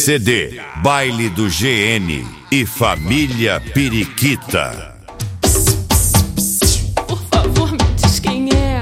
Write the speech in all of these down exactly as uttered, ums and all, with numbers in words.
C D, Baile do G N e Família Periquita. Por favor, me diz quem é.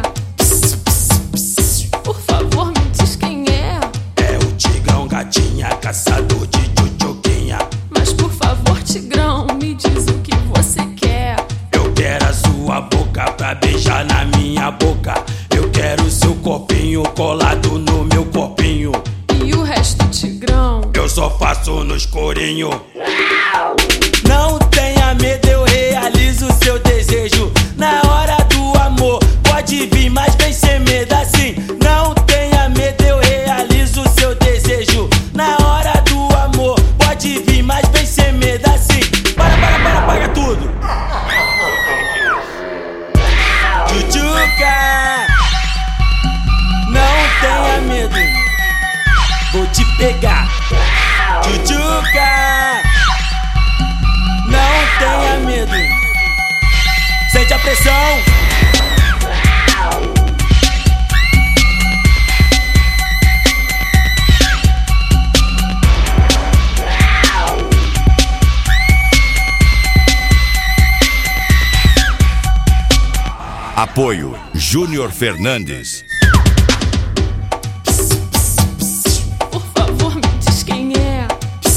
Por favor, me diz quem é. É o Tigrão, gatinha, caçador de tchutchuquinha. Mas por favor, Tigrão, me diz o que você quer. Eu quero a sua boca pra beijar na minha boca. Eu quero seu corpinho colado no meu corpinho. E o resto, Tigrão? Eu só faço no escurinho. Não tenha medo, eu realizo seu desejo. Na hora do amor, pode vir, mas vem sem medo assim. Não tenha medo, eu realizo seu desejo. Na hora do amor, pode vir, mas vem sem medo assim. Para, para, para, para tudo. Tchutchuca, não tenha medo, vou te pegar. Tchutchuca, não tenha medo, sente a pressão. Apoio Júnior Fernandes. Por favor, me diz quem é.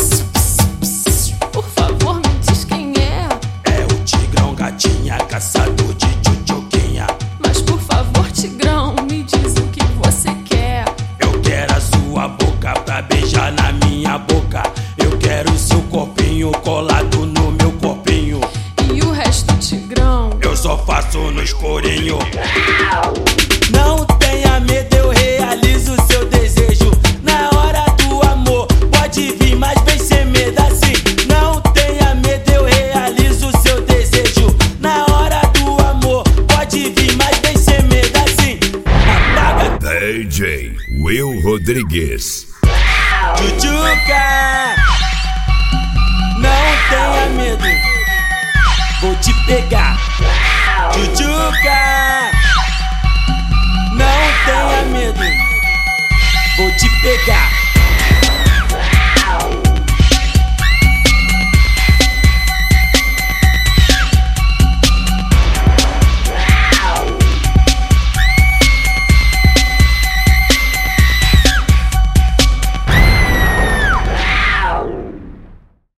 Por favor, me diz quem é. É o Tigrão, gatinha, caçador de tchutchuquinha. Mas por favor, Tigrão, me diz o que você quer. Eu quero a sua boca pra beijar na minha boca. Eu quero seu corpinho colado no meu corpinho. E o resto, Tigrão? Eu só faço no escurinho. Não tenha medo, eu realizo seu desejo. Na hora do amor, pode vir, mas vem sem medo assim. Não tenha medo, eu realizo seu desejo. Na hora do amor, pode vir, mas vem sem medo assim. Apaga. D J Will Rodrigues. Tchutchuca, não tenha medo, vou te pegar. Tchutchuca, não tenha medo, vou te pegar.